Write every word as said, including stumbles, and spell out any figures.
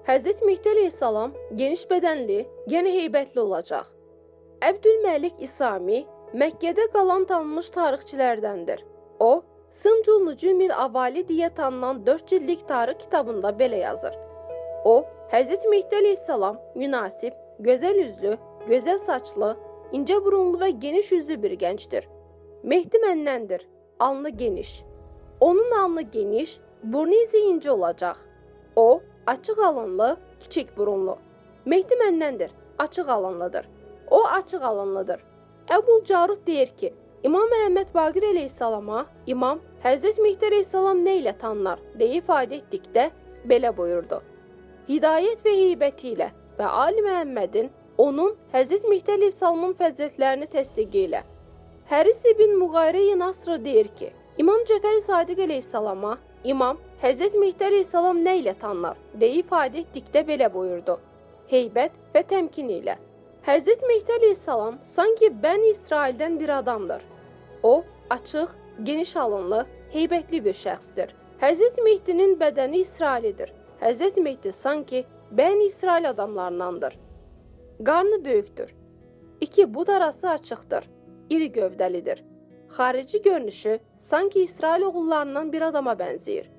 Həzrət Mehdi əleyhissalam geniş bədənli, yenə heybətli olacaq. Əbdülməlik İsami Məkkədə qalan tanınmış tarixçilərdəndir. O, Sımcul Nucumil Avali deyə tanınan dörd cillik tarix kitabında belə yazır. O, Həzrət Mehdi əleyhissalam münasib, gözəl üzlü, gözəl saçlı, incə burunlu və geniş üzlü bir gəncdir. Mehdi məndəndir, alnı geniş. Onun alnı geniş, burnu isə incə olacaq. O, açıq alınlı, kiçik burunlu. Mehdi məndəndir, açıq alınlıdır. O, açıq alınlıdır. Əbul Carud deyir ki, İmam Məhəmməd Baqir əleyhissalama İmam Həzrət Mehdi əleyhissalam nə ilə tanınar deyə ifadə etdikdə belə buyurdu. Hidayət və heybəti ilə və Ali Məhəmmədin onun Həzrət Mehdi əleyhissalamın fəzilətlərini təsdiqi ilə. Həris ibn Müğayre-i Nasr deyir ki, İmam Cəfər Sadiq əleyhissalama İmam Həzrət Mehdi əleyhissalam nə ilə tanınar deyə ifadə etdikdə belə buyurdu. Heybət və təmkin ilə. Həzrət Mehdi əleyhissalam sanki Bəni İsraildən bir adamdır. O, açıq, geniş alınlı, heybətli bir şəxsdir. Həzrət Mehdinin bədəni İsrailidir. Həzrət Mehdi sanki Bəni İsrail adamlarındandır. Qarnı böyükdür. İki bud arası açıqdır. İri gövdəlidir. Xarici görünüşü sanki İsrail oğullarından bir adama bənzəyir.